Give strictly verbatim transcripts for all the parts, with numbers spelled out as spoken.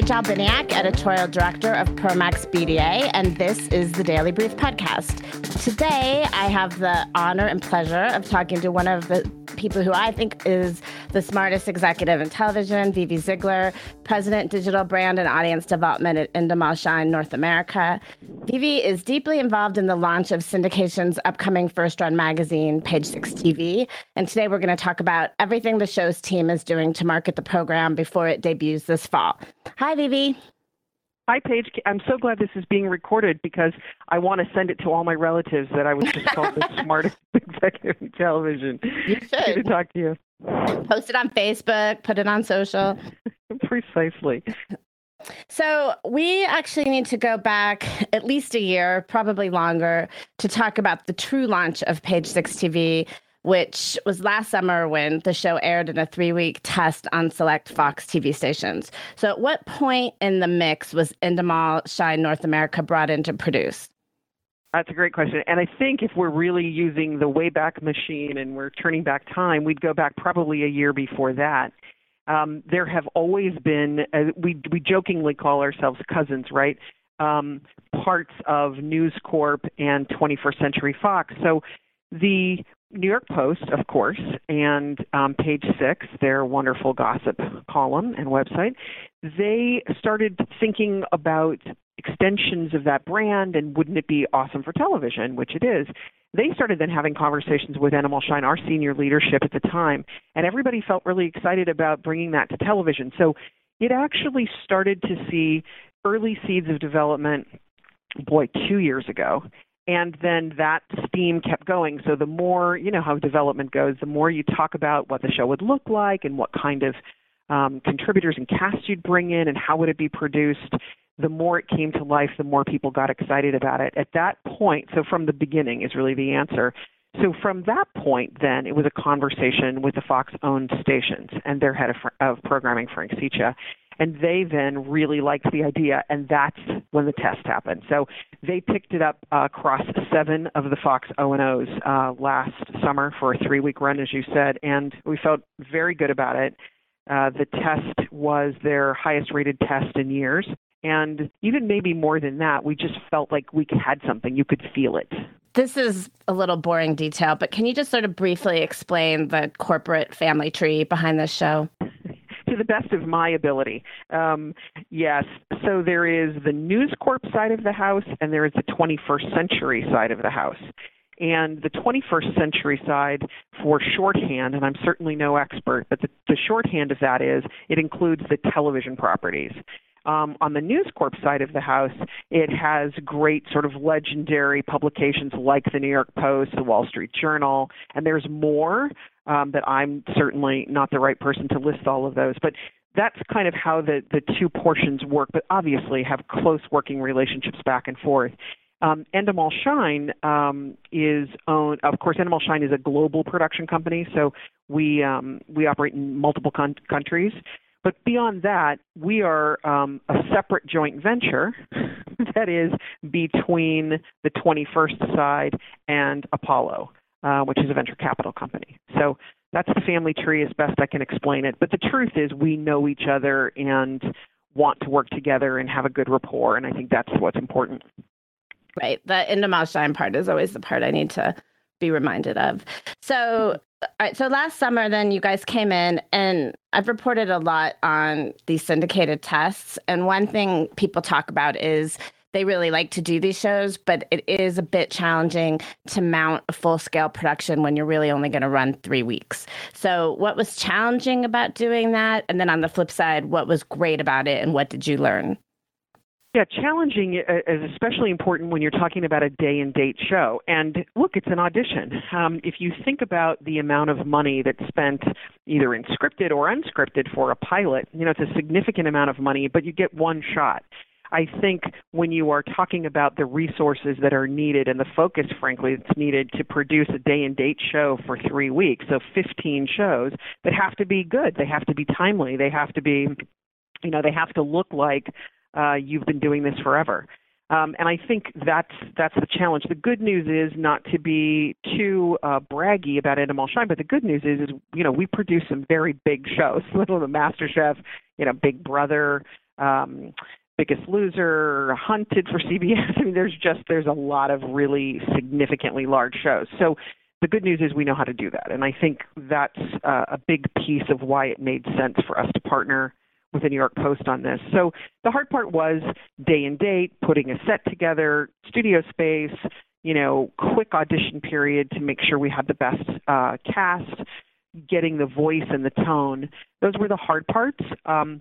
Rachel Biniak, Editorial Director of Promax B D A, and this is the Daily Brief Podcast. Today, I have the honor and pleasure of talking to one of the people who I think is the smartest executive in television, Vivi Zigler, President, Digital Brand and Audience Development at Endemol Shine North America. Vivi is deeply involved in the launch of syndication's upcoming first-run magazine, Page Six T V, and today we're going to talk about everything the show's team is doing to market the program before it debuts this fall. Hi, Vivi. Hi, Paige. I'm so glad this is being recorded because I want to send it to all my relatives that I was just called the smartest executive in television. You should. Good to talk to you. Post it on Facebook, put it on social. Precisely. So we actually need to go back at least a year, probably longer, to talk about the true launch of Page Six T V, which was last summer when the show aired in a three-week test on select Fox T V stations. So at what point in the mix was Endemol Shine North America brought in to produce? That's a great question. And I think if we're really using the Wayback Machine and we're turning back time, we'd go back probably a year before that. Um, there have always been, uh, we we jokingly call ourselves cousins, right? Um, parts of News Corp and twenty-first Century Fox. So the New York Post, of course, and um, Page Six, their wonderful gossip column and website, they started thinking about extensions of that brand and wouldn't it be awesome for television, which it is. They started then having conversations with Endemol Shine, our senior leadership at the time, and everybody felt really excited about bringing that to television. So it actually started to see early seeds of development, boy, two years ago. And then that steam kept going. So the more, you know how development goes, the more you talk about what the show would look like and what kind of um, contributors and cast you'd bring in and how would it be produced, the more it came to life, the more people got excited about it. At that point, so from the beginning is really the answer. So from that point, then, it was a conversation with the Fox-owned stations and their head of, of programming, Frank Sicha. And they then really liked the idea, and that's when the test happened. So they picked it up uh, across seven of the Fox O and O's uh, last summer for a three-week run, as you said, and we felt very good about it. Uh, the test was their highest-rated test in years, and even maybe more than that, we just felt like we had something. You could feel it. This is a little boring detail, but can you just sort of briefly explain the corporate family tree behind this show? To the best of my ability. Um, yes. So there is the News Corp side of the house, and there is the twenty-first Century side of the house. And the twenty-first Century side, for shorthand, and I'm certainly no expert, but the, the shorthand of that is it includes the television properties. Um, on the News Corp side of the house, it has great sort of legendary publications like the New York Post, the Wall Street Journal, and there's more um, that I'm certainly not the right person to list all of those. But that's kind of how the, the two portions work, but obviously have close working relationships back and forth. Um, Endemol Shine um, is owned, of course, Endemol Shine is a global production company, so we um, we operate in multiple con- countries. But beyond that, we are um, a separate joint venture that is between the twenty-first side and Apollo, uh, which is a venture capital company. So that's the family tree as best I can explain it. But the truth is we know each other and want to work together and have a good rapport, and I think that's what's important. Right. The Endemol Shine part is always the part I need to be reminded of. So, all right, so last summer, then you guys came in, and I've reported a lot on these syndicated tests. And one thing people talk about is they really like to do these shows, but it is a bit challenging to mount a full-scale production when you're really only going to run three weeks. So what was challenging about doing that? And then on the flip side, what was great about it, and what did you learn? Yeah, challenging is especially important when you're talking about a day and date show. And look, it's an audition. Um, if you think about the amount of money that's spent either in scripted or unscripted for a pilot, you know, it's a significant amount of money, but you get one shot. I think when you are talking about the resources that are needed and the focus, frankly, that's needed to produce a day and date show for three weeks, so fifteen shows that have to be good. They have to be timely. They have to be, you know, they have to look like Uh, you've been doing this forever. Um, and I think that's that's the challenge. The good news is not to be too uh, braggy about Endemol Shine, but the good news is, is, you know, we produce some very big shows, Little the MasterChef, you know, Big Brother, um, Biggest Loser, Hunted for C B S. I mean, there's just, there's a lot of really significantly large shows. So the good news is we know how to do that. And I think that's uh, a big piece of why it made sense for us to partner with the New York Post on this. So the hard part was day and date, putting a set together, studio space, you know, quick audition period to make sure we had the best uh, cast, getting the voice and the tone. Those were the hard parts. Um,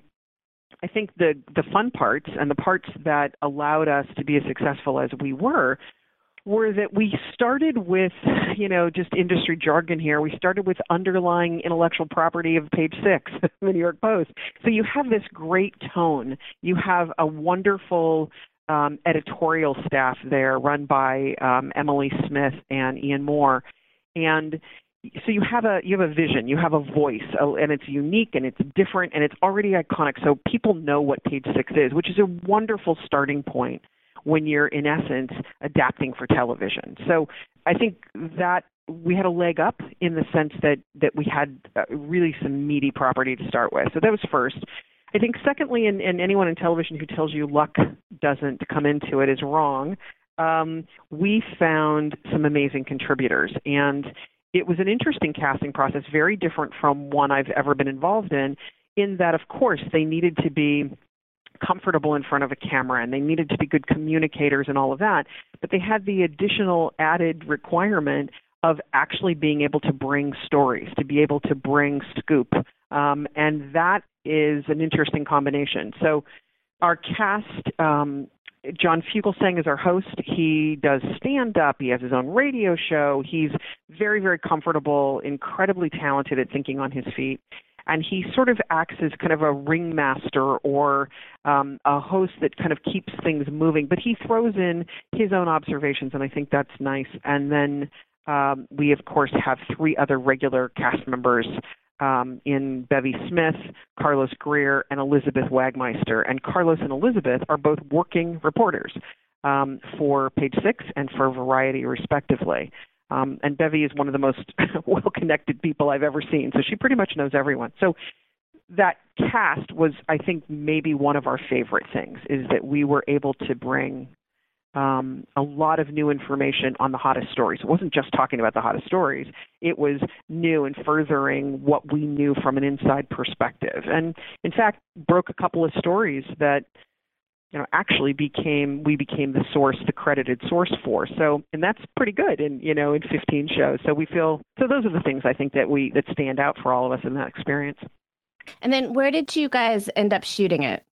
I think the, the fun parts and the parts that allowed us to be as successful as we were were that we started with, you know, just industry jargon here. We started with underlying intellectual property of Page Six, the New York Post. So you have this great tone. You have a wonderful um, editorial staff there run by um, Emily Smith and Ian Moore. And so you have a you have a vision, you have a voice, uh, and it's unique and it's different and it's already iconic. So people know what Page Six is, which is a wonderful starting point when you're, in essence, adapting for television. So I think that we had a leg up in the sense that, that we had uh, really some meaty property to start with. So that was first. I think secondly, and, and anyone in television who tells you luck doesn't come into it is wrong, um, we found some amazing contributors. And it was an interesting casting process, very different from one I've ever been involved in, in that, of course, they needed to be comfortable in front of a camera and they needed to be good communicators and all of that, but they had the additional added requirement of actually being able to bring stories, to be able to bring scoop, um, and that is an interesting combination. So our cast, um, John Fugelsang is our host. He does stand-up. He has his own radio show. He's very, very comfortable, incredibly talented at thinking on his feet. And he sort of acts as kind of a ringmaster or um, a host that kind of keeps things moving. But he throws in his own observations, and I think that's nice. And then um, we, of course, have three other regular cast members um, in Bevy Smith, Carlos Greer, and Elizabeth Wagmeister. And Carlos and Elizabeth are both working reporters um, for Page Six and for Variety, respectively. Um, and Bevy is one of the most well-connected people I've ever seen, so she pretty much knows everyone. So that cast was, I think, maybe one of our favorite things, is that we were able to bring um, a lot of new information on the hottest stories. It wasn't just talking about the hottest stories. It was new and furthering what we knew from an inside perspective. And, in fact, broke a couple of stories that you know, actually became, we became the source, the credited source for. So, and that's pretty good in, you know, in fifteen shows. So we feel, so those are the things I think that we, that stand out for all of us in that experience. And then where did you guys end up shooting it?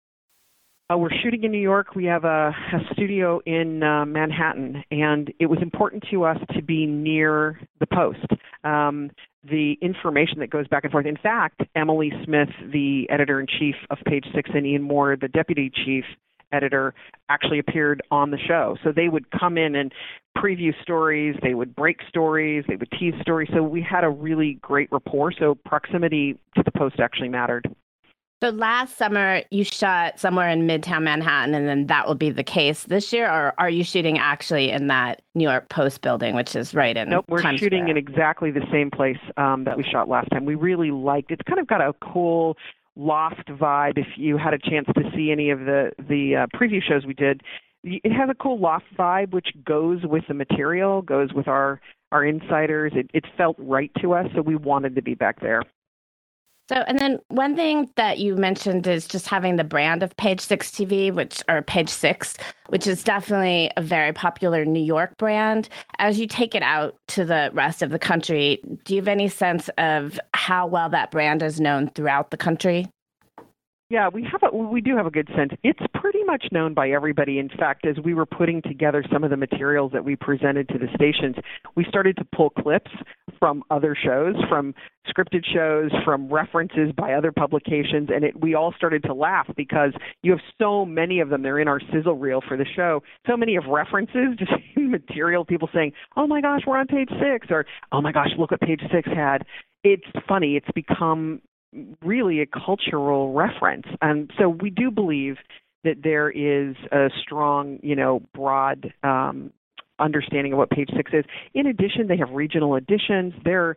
Uh, we're shooting in New York. We have a, a studio in uh, Manhattan, and it was important to us to be near the Post. Um, the information that goes back and forth. In fact, Emily Smith, the editor-in-chief of Page Six, and Ian Moore, the deputy chief editor, actually appeared on the show. So they would come in and preview stories, they would break stories, they would tease stories. So we had a really great rapport. So proximity to the Post actually mattered. So last summer, you shot somewhere in Midtown Manhattan, and then that will be the case this year, or are you shooting actually in that New York Post building, which is right in Nope, we're Times shooting Square? in exactly the same place um, that we shot last time. We really liked it. It's kind of got a cool loft vibe. If you had a chance to see any of the, the uh, preview shows we did, it has a cool loft vibe, which goes with the material, goes with our, our insiders. It, it felt right to us, so we wanted to be back there. So, and then one thing that you mentioned is just having the brand of Page Six T V, which or Page Six, which is definitely a very popular New York brand. As you take it out to the rest of the country, do you have any sense of how well that brand is known throughout the country? Yeah, we have a, we do have a good sense. It's pretty much known by everybody. In fact, as we were putting together some of the materials that we presented to the stations, we started to pull clips from other shows, from scripted shows, from references by other publications, and it, we all started to laugh because you have so many of them. They're in our sizzle reel for the show. So many of references, just material, people saying, oh my gosh, we're on Page Six, or oh my gosh, look what Page Six had. It's funny. It's become really a cultural reference. And so we do believe that there is a strong, you know, broad um, understanding of what Page Six is. In addition, they have regional editions. They're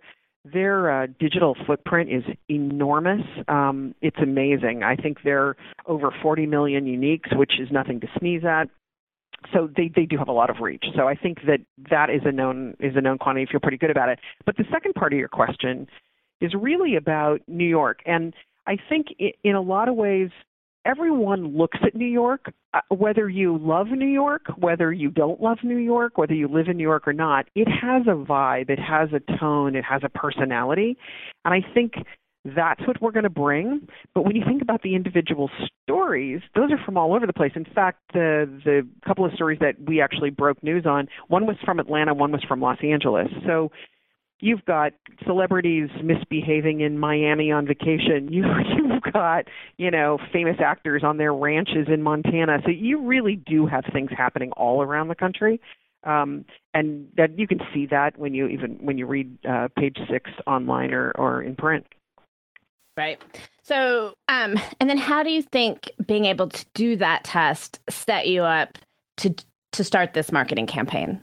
their uh, digital footprint is enormous. Um, it's amazing. I think they're over forty million uniques, which is nothing to sneeze at. So they, they do have a lot of reach. So I think that that is a known is a known quantity. I feel pretty good about it. But the second part of your question is really about New York. And I think in a lot of ways, everyone looks at New York, uh, whether you love New York, whether you don't love New York, whether you live in New York or not, it has a vibe, it has a tone, it has a personality. And I think that's what we're going to bring. But when you think about the individual stories, those are from all over the place. In fact, the the couple of stories that we actually broke news on, one was from Atlanta, one was from Los Angeles. So you've got celebrities misbehaving in Miami on vacation. You, you've got, you know, famous actors on their ranches in Montana. So you really do have things happening all around the country. Um, and that you can see that when you even when you read uh, page six online or, or in print. Right. So, um, and then how do you think being able to do that test set you up to to start this marketing campaign?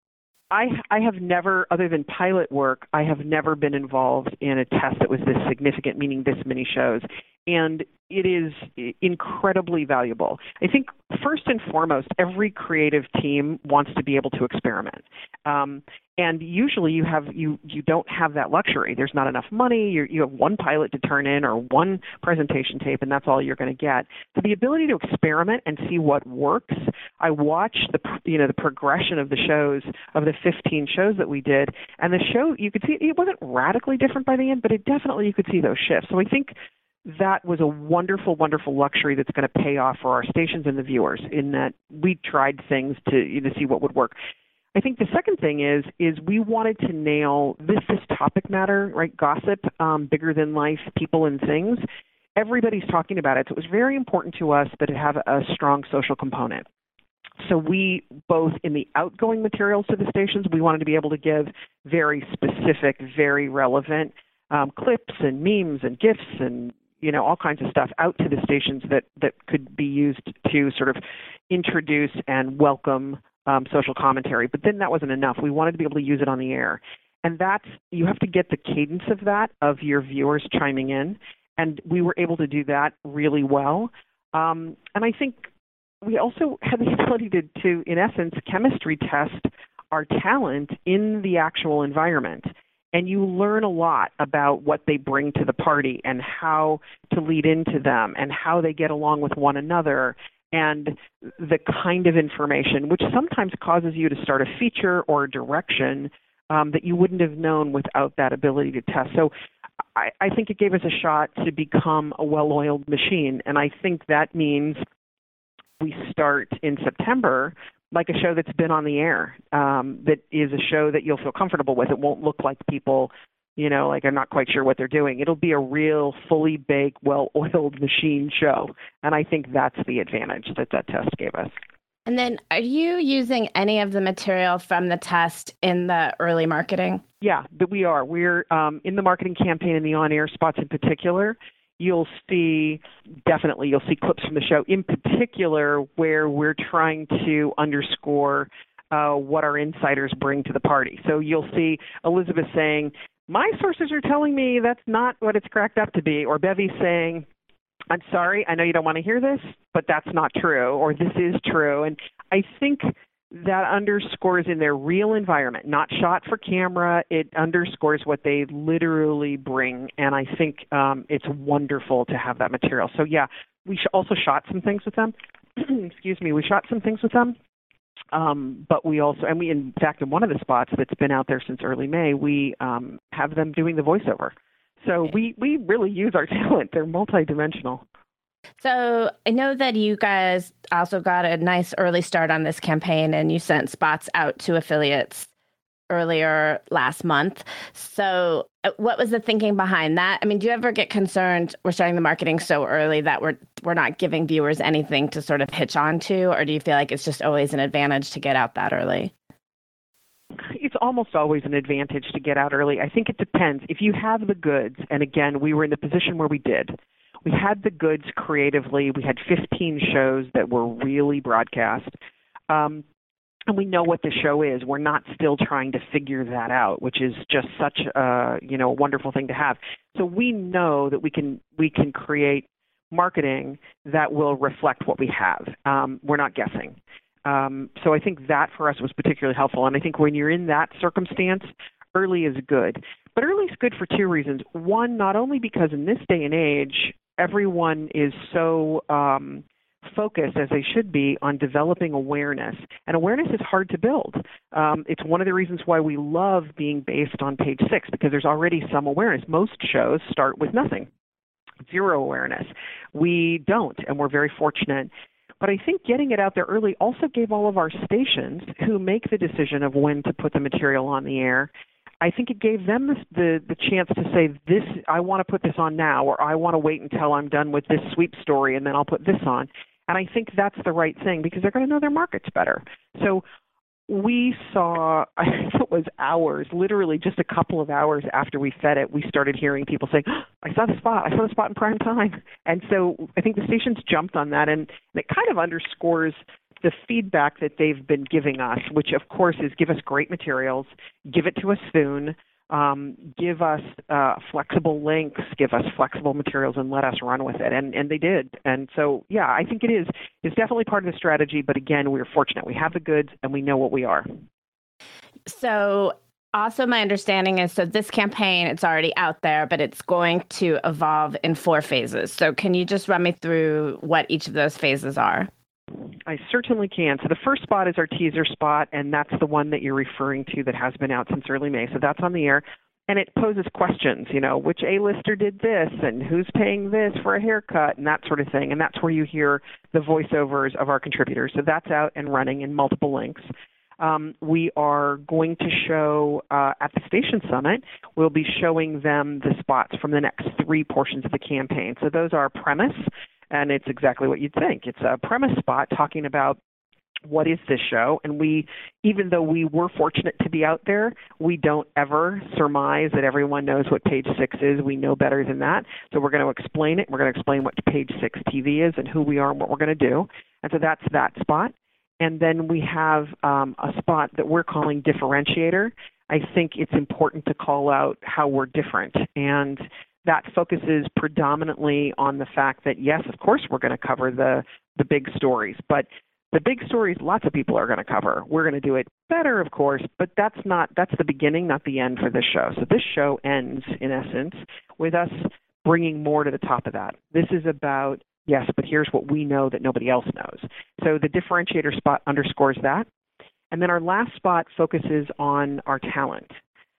I, I have never, other than pilot work, I have never been involved in a test that was this significant, meaning this many shows. And it is incredibly valuable. I think first and foremost, every creative team wants to be able to experiment. Um, and usually you have you you don't have that luxury. There's not enough money. You're, you have one pilot to turn in or one presentation tape, and that's all you're going to get. So the ability to experiment and see what works. I watched the you know the progression of the shows, of the fifteen shows that we did, and the show, you could see it wasn't radically different by the end, but it definitely, you could see those shifts. So I think that was a wonderful, wonderful luxury that's going to pay off for our stations and the viewers, in that we tried things to you know, see what would work. I think the second thing is is we wanted to nail this this topic matter, right? Gossip, um, bigger than life, people and things. Everybody's talking about it. So it was very important to us that it have a strong social component. So we, both in the outgoing materials to the stations, we wanted to be able to give very specific, very relevant um, clips and memes and GIFs and you know, all kinds of stuff out to the stations that, that could be used to sort of introduce and welcome um, social commentary. But then that wasn't enough. We wanted to be able to use it on the air. And that's, you have to get the cadence of that, of your viewers chiming in. And we were able to do that really well. Um, and I think we also had the ability to, to, in essence, chemistry test our talent in the actual environment. And you learn a lot about what they bring to the party and how to lead into them and how they get along with one another and the kind of information, which sometimes causes you to start a feature or a direction um, that you wouldn't have known without that ability to test. So I, I think it gave us a shot to become a well-oiled machine. And I think that means we start in September like a show that's been on the air, um, that is a show that you'll feel comfortable with. It won't look like people, you know, like I'm not quite sure what they're doing. It'll be a real fully baked, well-oiled machine show. And I think that's the advantage that that test gave us. And then are you using any of the material from the test in the early marketing? Yeah, but we are. We're um, in the marketing campaign and the on-air spots in particular. You'll see, definitely, you'll see clips from the show, in particular where we're trying to underscore uh, what our insiders bring to the party. So you'll see Elizabeth saying, my sources are telling me that's not what it's cracked up to be, or Bevy saying, I'm sorry, I know you don't want to hear this, but that's not true, or this is true. And I think that underscores in their real environment, not shot for camera. It underscores what they literally bring. And I think um, it's wonderful to have that material. So, yeah, we sh- also shot some things with them. Excuse me. We shot some things with them. Um, but we also, and we, in fact, in one of the spots that's been out there since early May, we um, have them doing the voiceover. So we, we really use our talent. They're multidimensional. So I know that you guys also got a nice early start on this campaign and you sent spots out to affiliates earlier last month. So what was the thinking behind that? I mean, do you ever get concerned we're starting the marketing so early that we're we're not giving viewers anything to sort of hitch on to? Or do you feel like it's just always an advantage to get out that early? It's almost always an advantage to get out early. I think it depends. If you have the goods, and again, we were in the position where we did, we had the goods creatively. We had fifteen shows that were really broadcast. Um, and we know what the show is. We're not still trying to figure that out, which is just such a, you know, wonderful thing to have. So we know that we can we can create marketing that will reflect what we have. Um, we're not guessing. Um, so I think that for us was particularly helpful. And I think when you're in that circumstance, early is good. But early is good for two reasons. One, not only because in this day and age, everyone is so um, focused, as they should be, on developing awareness. And awareness is hard to build. Um, it's one of the reasons why we love being based on Page Six, because there's already some awareness. Most shows start with nothing, zero awareness. We don't, and we're very fortunate. But I think getting it out there early also gave all of our stations who make the decision of when to put the material on the air, I think it gave them the, the, the chance to say, this, I want to put this on now, or I want to wait until I'm done with this sweep story and then I'll put this on. And I think that's the right thing because they're going to know their markets better. So we saw, I think it was hours, literally just a couple of hours after we fed it, we started hearing people say, oh, I saw the spot, I saw the spot in prime time. And so I think the stations jumped on that, and it kind of underscores the feedback that they've been giving us, which of course is give us great materials, give it to us soon, um, give us uh, flexible links, give us flexible materials, and let us run with it. And and they did. And so, yeah, I think it is. It's definitely part of the strategy. But again, we're fortunate. We have the goods and we know what we are. So also my understanding is, so this campaign, it's already out there, but it's going to evolve in four phases. So can you just run me through what each of those phases are? I certainly can. So the first spot is our teaser spot, and that's the one that you're referring to that has been out since early May. So that's on the air, and it poses questions, you know, which A-lister did this, and who's paying this for a haircut, and that sort of thing. And that's where you hear the voiceovers of our contributors. So that's out and running in multiple links. Um, we are going to show uh, at the Station Summit, we'll be showing them the spots from the next three portions of the campaign. So those are premise, and it's exactly what you'd think. It's a premise spot talking about what is this show, and we, even though we were fortunate to be out there, we don't ever surmise that everyone knows what Page Six is. We know better than that, so we're going to explain it. We're going to explain what Page Six T V is and who we are and what we're going to do, and so that's that spot. And then we have um, a spot that we're calling differentiator. I think it's important to call out how we're different, and that focuses predominantly on the fact that, yes, of course, we're going to cover the, the big stories, but the big stories lots of people are going to cover. We're going to do it better, of course, but that's not that's the beginning, not the end for this show. So this show ends, in essence, with us bringing more to the top of that. This is about, yes, but here's what we know that nobody else knows. So the differentiator spot underscores that. And then our last spot focuses on our talent.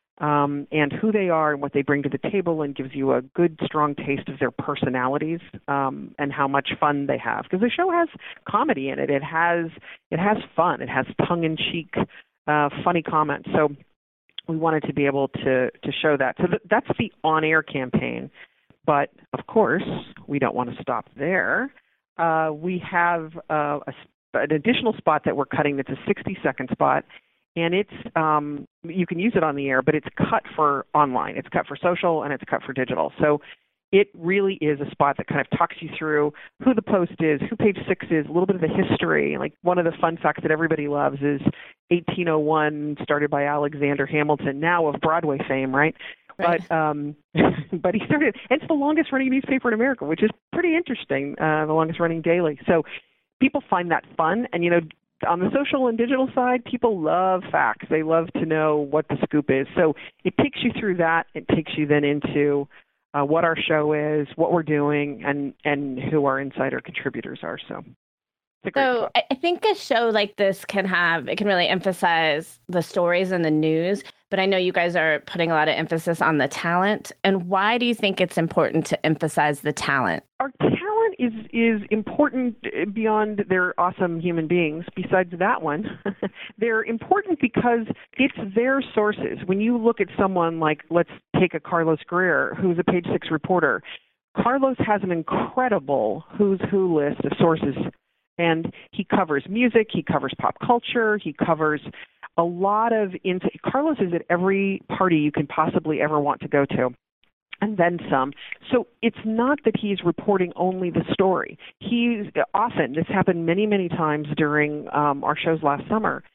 Um, and who they are and what they bring to the table, and gives you a good, strong taste of their personalities um, and how much fun they have. Because the show has comedy in it. It has it has fun. It has tongue-in-cheek, uh, funny comments. So we wanted to be able to to show that. So th- that's the on-air campaign. But of course, we don't want to stop there. Uh, we have uh, a, an additional spot that we're cutting that's a sixty-second spot. And it's um, you can use it on the air, but it's cut for online. It's cut for social, and it's cut for digital. So it really is a spot that kind of talks you through who the Post is, who Page Six is, a little bit of the history. Like one of the fun facts that everybody loves is eighteen oh one, started by Alexander Hamilton, now of Broadway fame, right? Right. But um, but he started, and it's the longest running newspaper in America, which is pretty interesting, uh, the longest running daily. So people find that fun, and you know, on the social and digital side, people love facts. They love to know what the scoop is. So it takes you through that. It takes you then into uh, what our show is, what we're doing, and, and who our insider contributors are. So it's a great So spot. I think a show like this can have, it can really emphasize the stories and the news, but I know you guys are putting a lot of emphasis on the talent. And why do you think it's important to emphasize the talent? Our talent is is important beyond they're awesome human beings. Besides that one, they're important because it's their sources. When you look at someone like, let's take a Carlos Greer, who's a Page Six reporter. Carlos has an incredible who's who list of sources, and he covers music, he covers pop culture, he covers a lot of, into, Carlos is at every party you can possibly ever want to go to, and then some. So it's not that he's reporting only the story. He's often, this happened many, many times during um, our shows last summer,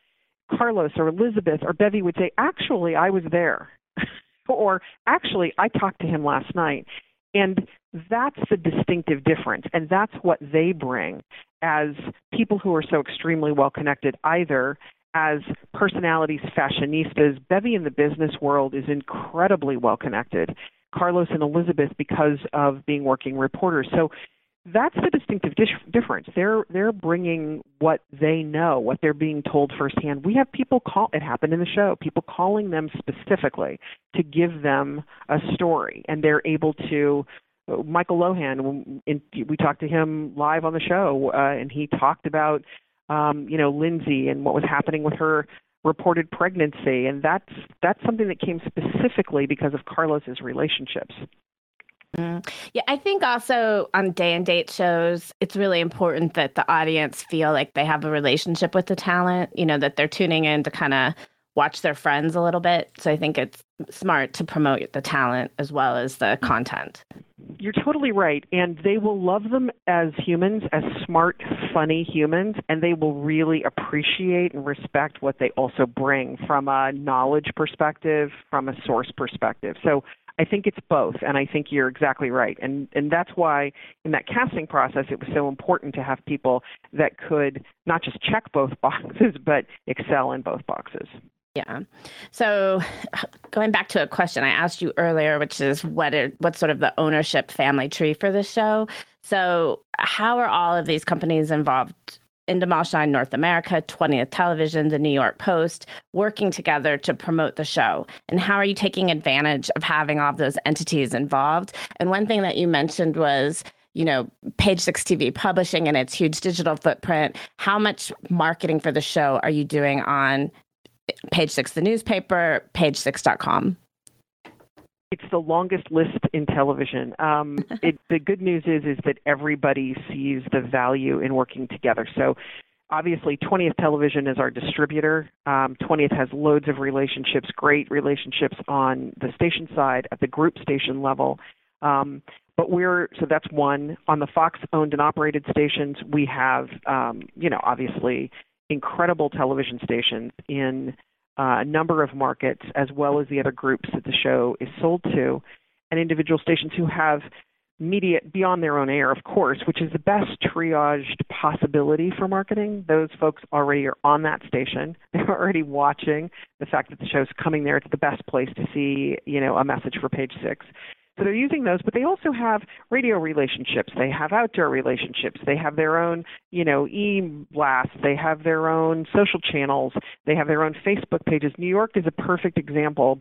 Carlos or Elizabeth or Bevy would say, actually, I was there. Or actually, I talked to him last night. And that's the distinctive difference. And that's what they bring as people who are so extremely well connected, either as personalities, fashionistas. Bevy in the business world is incredibly well connected. Carlos and Elizabeth because of being working reporters. So that's the distinctive dis- difference. They're they're bringing what they know, what they're being told firsthand. We have people call, it happened in the show, people calling them specifically to give them a story, and they're able to. Michael Lohan, in, we talked to him live on the show, uh, and he talked about um, you know Lindsay and what was happening with her reported pregnancy, and that's that's something that came specifically because of Carlos's relationships. Mm. Yeah, I think also on day and date shows, it's really important that the audience feel like they have a relationship with the talent, you know, that they're tuning in to kind of watch their friends a little bit. So I think it's smart to promote the talent as well as the content. You're totally right. And they will love them as humans, as smart, funny humans, and they will really appreciate and respect what they also bring from a knowledge perspective, from a source perspective. So I think it's both, and I think you're exactly right. And and that's why in that casting process, it was so important to have people that could not just check both boxes, but excel in both boxes. Yeah. So going back to a question I asked you earlier, which is what are, what's sort of the ownership family tree for this show? So how are all of these companies involved? Endemol Shine North America, twentieth Television, the New York Post, working together to promote the show? And how are you taking advantage of having all of those entities involved? And one thing that you mentioned was, you know, Page Six T V publishing and its huge digital footprint. How much marketing for the show are you doing on Page Six, the newspaper, page six dot com? It's the longest list in television. Um, it, the good news is is that everybody sees the value in working together. So obviously twentieth Television is our distributor. Um, twentieth has loads of relationships, great relationships on the station side, at the group station level. Um, but we're, so that's one. On the Fox owned and operated stations, we have, um, you know, obviously incredible television stations in Uh, a number of markets, as well as the other groups that the show is sold to, and individual stations who have media beyond their own air, of course, which is the best triaged possibility for marketing. Those folks already are on that station. They're already watching the fact that the show's coming there. It's the best place to see, you know, a message for Page Six. So they're using those, but they also have radio relationships. They have outdoor relationships. They have their own, you know, e-blasts. They have their own social channels. They have their own Facebook pages. New York is a perfect example.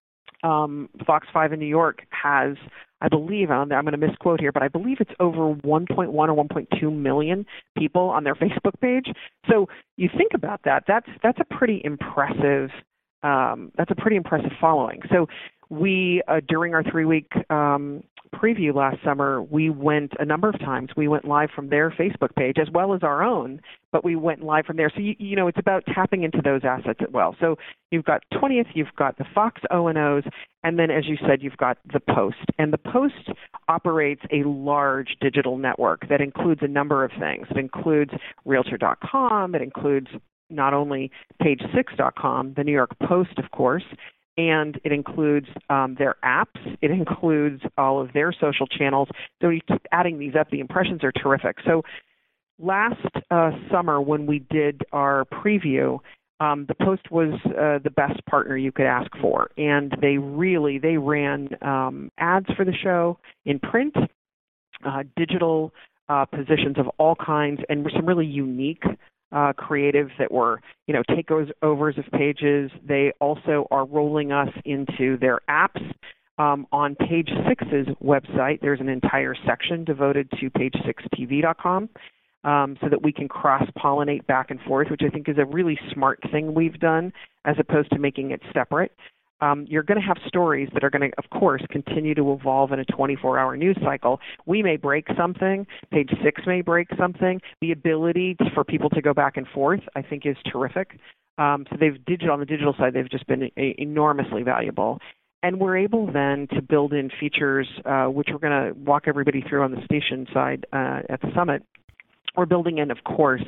Um, Fox five in New York has, I believe, I'm going to misquote here, but I believe it's over one point one or one point two million people on their Facebook page. So you think about that. That's that's a pretty impressive. Um, that's a pretty impressive following. So we, uh, during our three-week um, preview last summer, we went a number of times. We went live from their Facebook page as well as our own, but we went live from there. So, you, you know, it's about tapping into those assets as well. So you've got twentieth, you've got the Fox O and O's, and then, as you said, you've got the Post. And the Post operates a large digital network that includes a number of things. It includes Realtor dot com. It includes not only page six dot com, the New York Post, of course, and it includes um, their apps. It includes all of their social channels. So you keep adding these up. The impressions are terrific. So last uh, summer when we did our preview, um, the Post was uh, the best partner you could ask for. And they really, they ran um, ads for the show in print, uh, digital uh, positions of all kinds, and some really unique Uh, creative that were, you know, takeovers of pages. They also are rolling us into their apps. Um, on Page Six's website, there's an entire section devoted to page six T V dot com um, so that we can cross-pollinate back and forth, which I think is a really smart thing we've done as opposed to making it separate. Um, you're going to have stories that are going to, of course, continue to evolve in a twenty-four hour news cycle. We may break something. Page Six may break something. The ability for people to go back and forth, I think, is terrific. Um, so they've digital on the digital side, they've just been a, enormously valuable. And we're able then to build in features, uh, which we're going to walk everybody through on the station side uh, at the summit. We're building in, of course,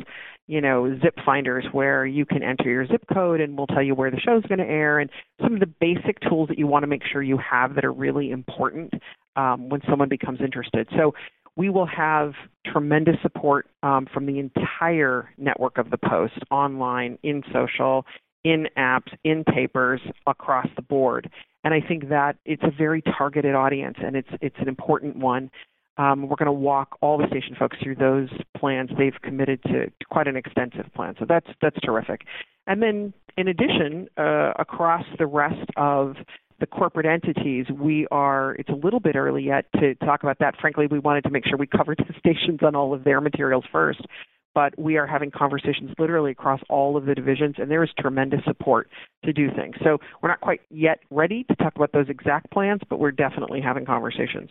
you know, zip finders where you can enter your zip code and we'll tell you where the show's going to air, and some of the basic tools that you want to make sure you have that are really important um, when someone becomes interested. So we will have tremendous support um, from the entire network of the Post, online, in social, in apps, in papers, across the board. And I think that it's a very targeted audience, and it's it's an important one. Um, we're going to walk all the station folks through those plans. They've committed to quite an extensive plan, so that's that's terrific. And then, in addition, uh, across the rest of the corporate entities, we are, it's a little bit early yet to talk about that. Frankly, we wanted to make sure we covered the stations on all of their materials first, but we are having conversations literally across all of the divisions, and there is tremendous support to do things. So we're not quite yet ready to talk about those exact plans, but we're definitely having conversations.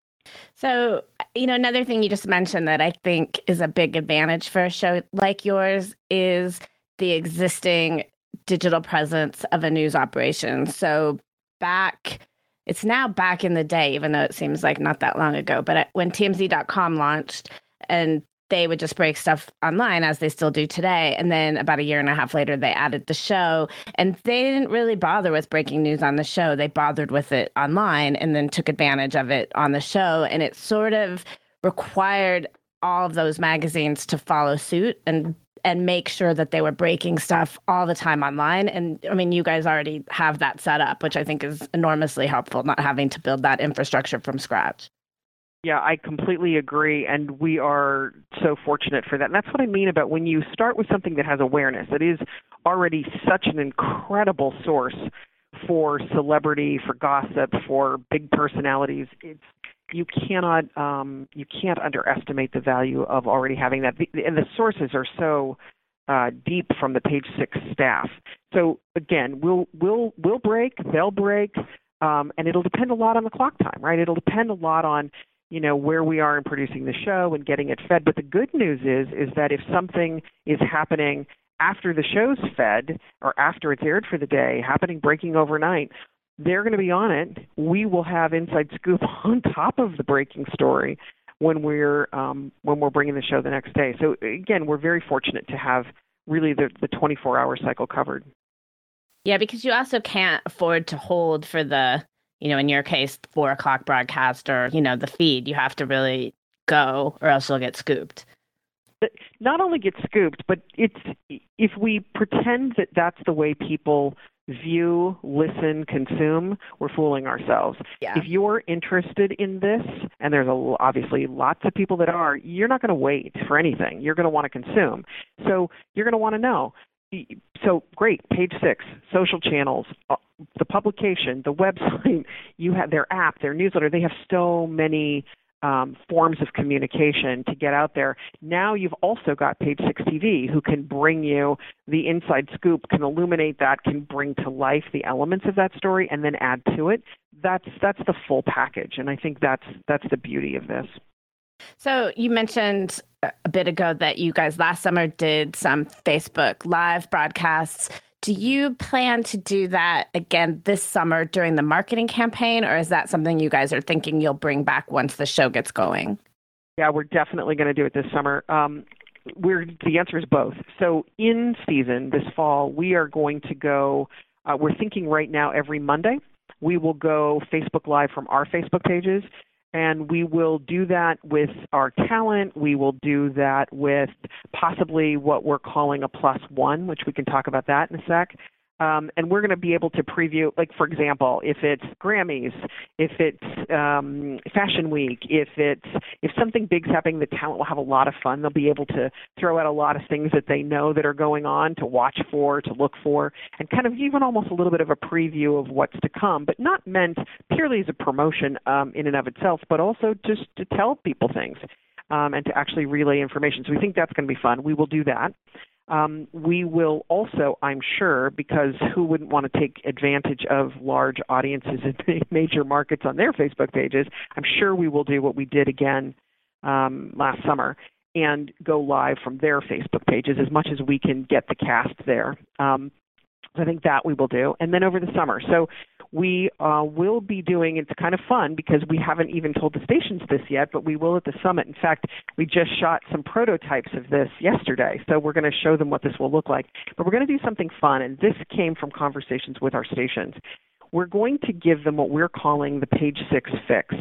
So, you know, another thing you just mentioned that I think is a big advantage for a show like yours is the existing digital presence of a news operation. So back, it's now back in the day, even though it seems like not that long ago, but when T M Z dot com launched, and they would just break stuff online as they still do today. And then about a year and a half later, they added the show, and they didn't really bother with breaking news on the show. They bothered with it online and then took advantage of it on the show. And it sort of required all of those magazines to follow suit and and make sure that they were breaking stuff all the time online. And I mean, you guys already have that set up, which I think is enormously helpful, not having to build that infrastructure from scratch. Yeah, I completely agree, and we are so fortunate for that. And that's what I mean about when you start with something that has awareness. It is already such an incredible source for celebrity, for gossip, for big personalities. It's you cannot um, you can't underestimate the value of already having that. And the sources are so uh, deep from the Page Six staff. So again, we'll we'll we'll break, they'll break, um, and it'll depend a lot on the clock time, right? It'll depend a lot on you know, where we are in producing the show and getting it fed. But the good news is, is that if something is happening after the show's fed or after it's aired for the day, happening, breaking overnight, they're going to be on it. We will have inside scoop on top of the breaking story when we're um, when we're bringing the show the next day. So again, we're very fortunate to have really the, the twenty-four hour cycle covered. Yeah, because you also can't afford to hold for the, you know, in your case, four o'clock broadcast or, you know, the feed. You have to really go or else you'll get scooped. But not only get scooped, but it's if we pretend that that's the way people view, listen, consume, we're fooling ourselves. Yeah. If you're interested in this, and there's a, obviously lots of people that are, you're not going to wait for anything. You're going to want to consume. So you're going to want to know. So great, Page Six, social channels, uh, the publication, the website, you have their app, their newsletter. They have so many um, forms of communication to get out there. Now you've also got Page Six T V, who can bring you the inside scoop, can illuminate that, can bring to life the elements of that story, and then add to it. That's that's the full package, and I think that's that's the beauty of this. So you mentioned a bit ago that you guys last summer did some Facebook Live broadcasts. Do you plan to do that again this summer during the marketing campaign, or is that something you guys are thinking you'll bring back once the show gets going? Yeah, we're definitely going to do it this summer. Um, we're the answer is both. So in season this fall, we are going to go, uh, we're thinking right now every Monday, we will go Facebook Live from our Facebook pages. And we will do that with our talent. We will do that with possibly what we're calling a plus one, which we can talk about that in a sec. Um, and we're going to be able to preview, like, for example, if it's Grammys, if it's um, Fashion Week, if it's if something big's happening, the talent will have a lot of fun. They'll be able to throw out a lot of things that they know that are going on to watch for, to look for, and kind of even almost a little bit of a preview of what's to come, but not meant purely as a promotion um, in and of itself, but also just to tell people things um, and to actually relay information. So we think that's going to be fun. We will do that. Um, we will also, I'm sure, because who wouldn't want to take advantage of large audiences in major markets on their Facebook pages, I'm sure we will do what we did again um, last summer and go live from their Facebook pages as much as we can get the cast there. Um, I think that we will do. And then over the summer. So we uh, will be doing, it's kind of fun because we haven't even told the stations this yet, but we will at the summit. In fact, we just shot some prototypes of this yesterday, so we're going to show them what this will look like. But we're going to do something fun, and this came from conversations with our stations. We're going to give them what we're calling the Page Six Fix.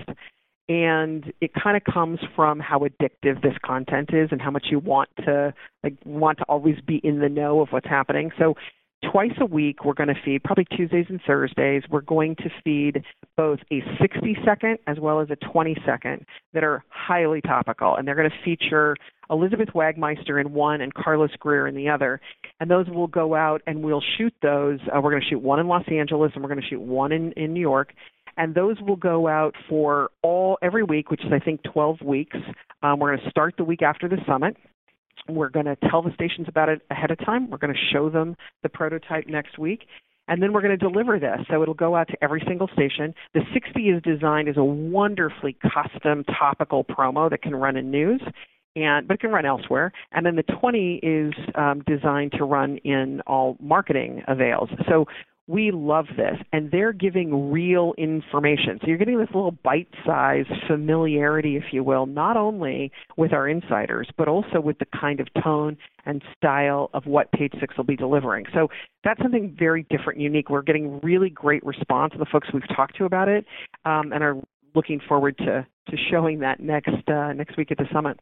And it kind of comes from how addictive this content is and how much you want to like want to always be in the know of what's happening. So twice a week, we're going to feed, probably Tuesdays and Thursdays, we're going to feed both a sixty-second as well as a twenty-second that are highly topical. And they're going to feature Elizabeth Wagmeister in one and Carlos Greer in the other. And those will go out and we'll shoot those. Uh, we're going to shoot one in Los Angeles and we're going to shoot one in, in New York. And those will go out for all every week, which is, I think, twelve weeks. Um, we're going to start the week after the summit. We're going to tell the stations about it ahead of time. We're going to show them the prototype next week. And then we're going to deliver this. So it'll go out to every single station. The sixty is designed as a wonderfully custom topical promo that can run in news, and but it can run elsewhere. And then the twenty is um, designed to run in all marketing avails. So we love this, and they're giving real information. So you're getting this little bite-sized familiarity, if you will, not only with our insiders, but also with the kind of tone and style of what Page Six will be delivering. So that's something very different and unique. We're getting really great response from the folks we've talked to about it, um, and are looking forward to, to showing that next uh, next week at the summit.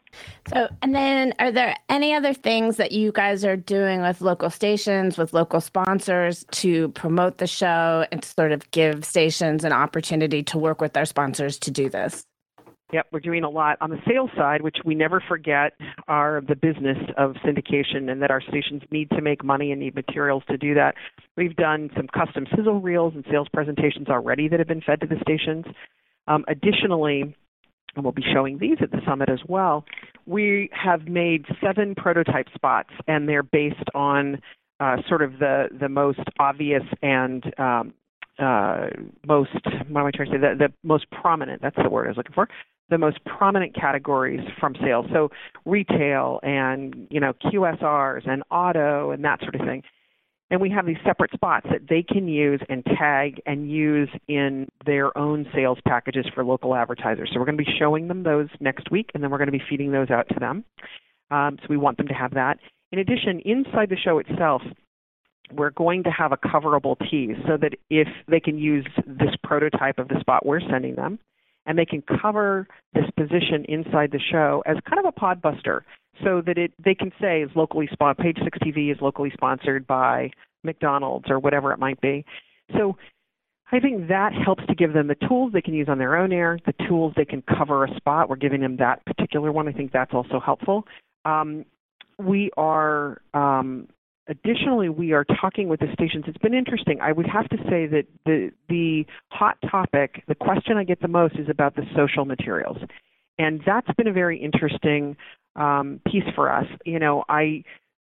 So, and then are there any other things that you guys are doing with local stations, with local sponsors to promote the show and to sort of give stations an opportunity to work with their sponsors to do this? Yep, we're doing a lot. On the sales side, which we never forget are the business of syndication and that our stations need to make money and need materials to do that. We've done some custom sizzle reels and sales presentations already that have been fed to the stations. Um, additionally, and we'll be showing these at the summit as well, we have made seven prototype spots, and they're based on uh, sort of the, the most obvious and um, uh, most, what am I trying to say, the, the most prominent, that's the word I was looking for, the most prominent categories from sales. So retail and, you know, Q S Rs and auto and that sort of thing. And we have these separate spots that they can use and tag and use in their own sales packages for local advertisers. So we're going to be showing them those next week, and then we're going to be feeding those out to them. Um, so we want them to have that. In addition, inside the show itself, we're going to have a coverable tease so that if they can use this prototype of the spot we're sending them, and they can cover this position inside the show as kind of a pod buster, so that it they can say is locally sponsored, Page Six T V is locally sponsored by McDonald's or whatever it might be. So I think that helps to give them the tools they can use on their own air, the tools they can cover a spot. We're giving them that particular one. I think that's also helpful. Um, we are, um, additionally, we are talking with the stations. It's been interesting. I would have to say that the the hot topic, the question I get the most is about the social materials. And that's been a very interesting um, piece for us. You know, I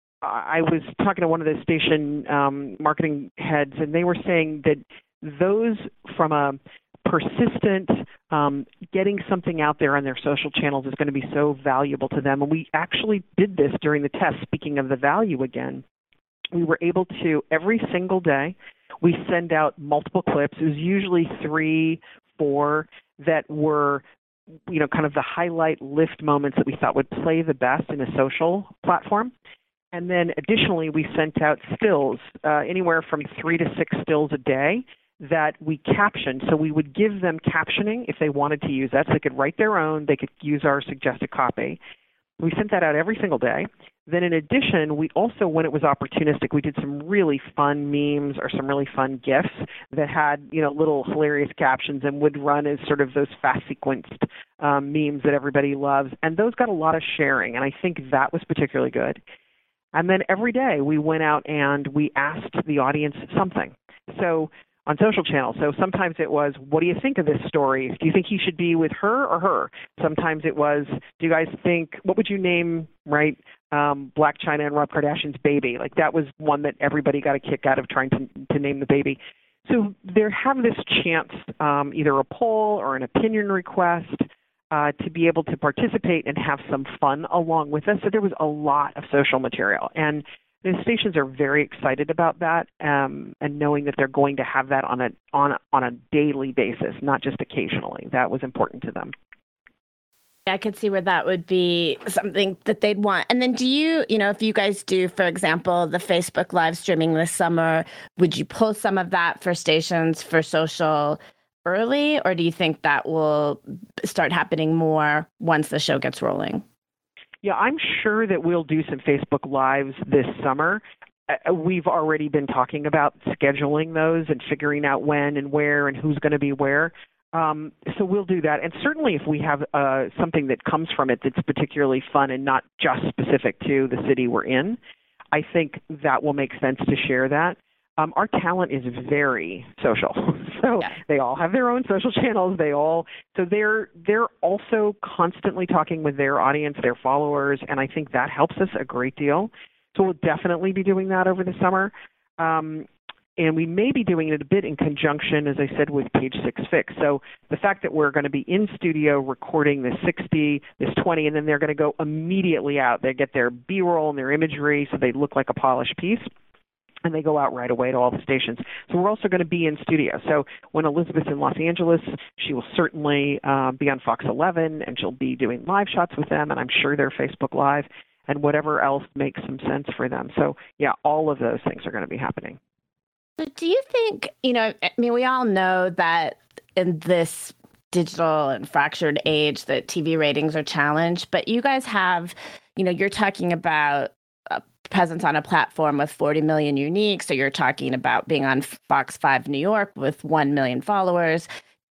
I was talking to one of the station um, marketing heads, and they were saying that those from a persistent um, getting something out there on their social channels is going to be so valuable to them. And we actually did this during the test. Speaking of the value again, we were able to, every single day, we send out multiple clips. It was usually three, four that were, you know, kind of the highlight lift moments that we thought would play the best in a social platform. And then additionally, we sent out stills, uh, anywhere from three to six stills a day that we captioned. So we would give them captioning if they wanted to use that. So they could write their own. They could use our suggested copy. We sent that out every single day. Then in addition, we also, when it was opportunistic, we did some really fun memes or some really fun GIFs that had, you know, little hilarious captions and would run as sort of those fast sequenced um, memes that everybody loves. And those got a lot of sharing, and I think that was particularly good. And then every day we went out and we asked the audience something. So on social channels. So sometimes it was, what do you think of this story? Do you think he should be with her or her? Sometimes it was, do you guys think, what would you name, right, um, Blac Chyna and Rob Kardashian's baby? Like that was one that everybody got a kick out of trying to, to name the baby. So there have this chance, um, either a poll or an opinion request, uh, to be able to participate and have some fun along with us. So there was a lot of social material. And the stations are very excited about that, um, and knowing that they're going to have that on a on a, on a daily basis, not just occasionally. That was important to them. I could see where that would be something that they'd want. And then do you, you know, if you guys do, for example, the Facebook live streaming this summer, would you pull some of that for stations for social early, or do you think that will start happening more once the show gets rolling? Yeah, I'm sure that we'll do some Facebook Lives this summer. Uh, we've already been talking about scheduling those and figuring out when and where and who's going to be where. Um, so we'll do that. And certainly if we have uh, something that comes from it that's particularly fun and not just specific to the city we're in, I think that will make sense to share that. Um, our talent is very social. So yeah. They all have their own social channels. They all, so they're, they're also constantly talking with their audience, their followers, and I think that helps us a great deal. So we'll definitely be doing that over the summer. Um, And we may be doing it a bit in conjunction, as I said, with Page Six Fix. So the fact that we're going to be in studio recording this sixty, this twenty, and then they're going to go immediately out. They get their B-roll and their imagery so they look like a polished piece, and they go out right away to all the stations. So we're also going to be in studio. So when Elizabeth's in Los Angeles, she will certainly uh, be on Fox eleven, and she'll be doing live shots with them, and I'm sure they're Facebook Live, and whatever else makes some sense for them. So, yeah, all of those things are going to be happening. So do you think, you know, I mean, we all know that in this digital and fractured age that T V ratings are challenged, but you guys have, you know, you're talking about a presence on a platform with forty million unique. So you're talking about being on Fox five New York with one million followers.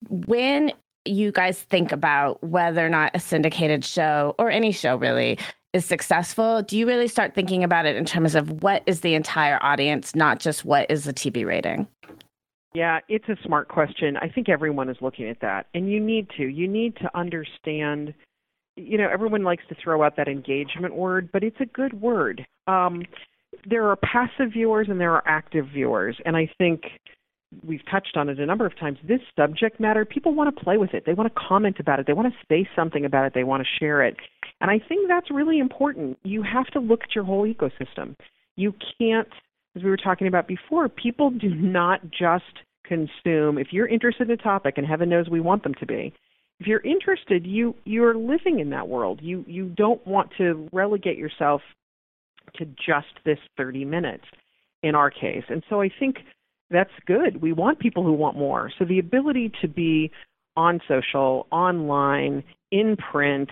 When you guys think about whether or not a syndicated show or any show really is successful, do you really start thinking about it in terms of what is the entire audience, not just what is the T V rating? Yeah, it's a smart question. I think everyone is looking at that, and you need to. You need to understand, you know, everyone likes to throw out that engagement word, but it's a good word. Um, there are passive viewers and there are active viewers, and I think we've touched on it a number of times. This subject matter, people want to play with it. They want to comment about it. They want to say something about it. They want to share it. And I think that's really important. You have to look at your whole ecosystem. You can't, as we were talking about before, people do not just consume. If you're interested in a topic, and heaven knows we want them to be, if you're interested, you, you're living in that world. You, you don't want to relegate yourself to just this thirty minutes in our case. And so I think that's good. We want people who want more. So the ability to be on social, online, in print,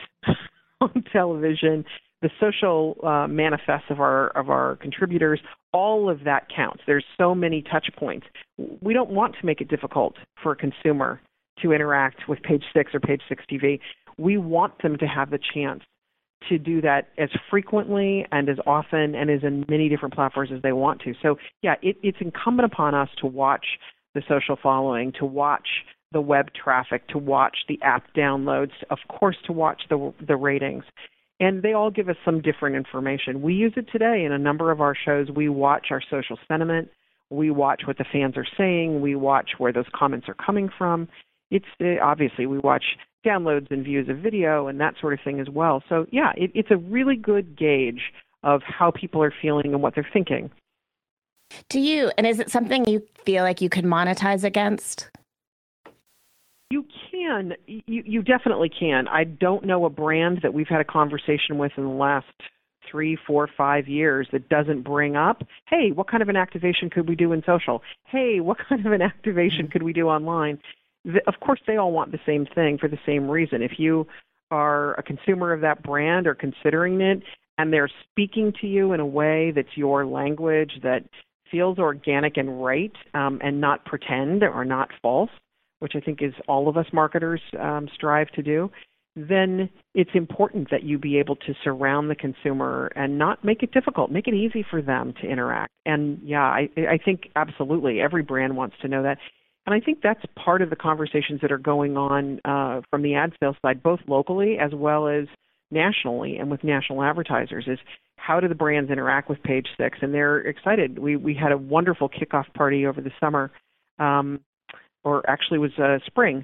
on television, the social uh, manifests of our of our contributors, all of that counts. There's so many touch points. We don't want to make it difficult for a consumer to interact with Page Six or Page Six T V. We want them to have the chance to do that as frequently and as often and as in many different platforms as they want to. So, yeah, it, it's incumbent upon us to watch the social following, to watch the web traffic, to watch the app downloads, of course, to watch the the ratings. And they all give us some different information. We use it today in a number of our shows. We watch our social sentiment. We watch what the fans are saying. We watch where those comments are coming from. It's uh, obviously we watch downloads and views of video and that sort of thing as well. So, yeah, it, it's a really good gauge of how people are feeling and what they're thinking. Do you, and is it something you feel like you can monetize against? You can. You, you definitely can. I don't know a brand that we've had a conversation with in the last three, four, five years that doesn't bring up, hey, what kind of an activation could we do in social? Hey, what kind of an activation could we do online? Of course, they all want the same thing for the same reason. If you are a consumer of that brand or considering it, and they're speaking to you in a way that's your language, that feels organic and right, um, and not pretend or not false, which I think is all of us marketers um, strive to do, then it's important that you be able to surround the consumer and not make it difficult, make it easy for them to interact. And yeah, I, I think absolutely every brand wants to know that. And I think that's part of the conversations that are going on uh, from the ad sales side, both locally as well as nationally and with national advertisers, is how do the brands interact with Page Six? And they're excited. We we had a wonderful kickoff party over the summer, um, or actually it was uh, spring,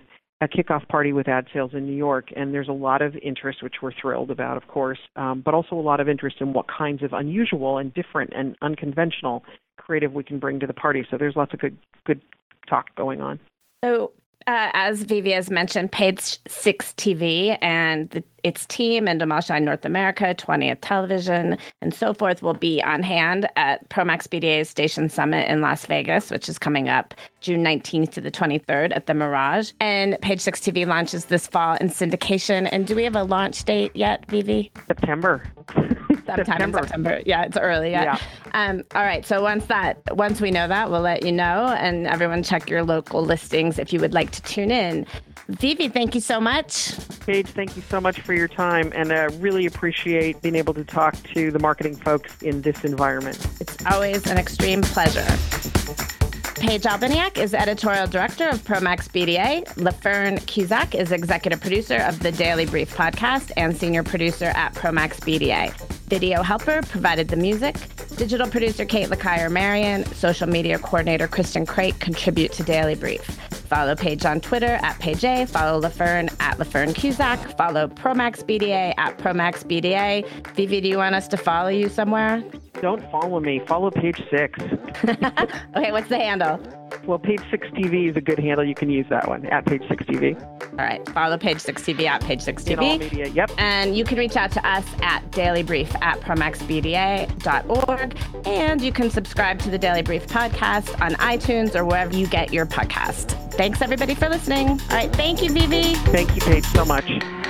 a kickoff party with ad sales in New York, and there's a lot of interest, which we're thrilled about, of course, um, but also a lot of interest in what kinds of unusual and different and unconventional creative we can bring to the party. So there's lots of good good talk going on. So uh, as Vivi has mentioned, Page Six T V and the, its team and Endemol Shine North America, twentieth Television, and so forth will be on hand at Promax B D A's Station Summit in Las Vegas, which is coming up June nineteenth to the twenty-third at the Mirage. And Page Six T V launches this fall in syndication. And do we have a launch date yet, Vivi? September. September. September. Yeah, it's early yet. Yeah. Um, all right. So once that, once we know that, we'll let you know. And everyone check your local listings if you would like to tune in. Vivi, thank you so much. Paige, thank you so much for your time, and I uh, really appreciate being able to talk to the marketing folks in this environment. It's always an extreme pleasure. Paige Albaniak is editorial director of Promax B D A. LaFern Cusack is executive producer of the Daily Brief podcast and senior producer at Promax B D A. Video helper provided the music. Digital producer Kate LaKire-Marion, social media coordinator Kristen Crate contribute to Daily Brief. Follow Paige on Twitter at Paige A. Follow LaFern at LaFern Cusack. Follow Promax B D A at Promax B D A. Vivi, do you want us to follow you somewhere? Don't follow me. Follow Page Six. Okay, what's the handle? Well, Page Six T V is a good handle. You can use that one, at Page Six T V. All right. Follow Page Six T V at Page Six T V. In all media, yep. And you can reach out to us at dailybrief at promax b d a dot org. And you can subscribe to the Daily Brief podcast on iTunes or wherever you get your podcast. Thanks, everybody, for listening. All right. Thank you, Vivi. Thank you, Paige, so much.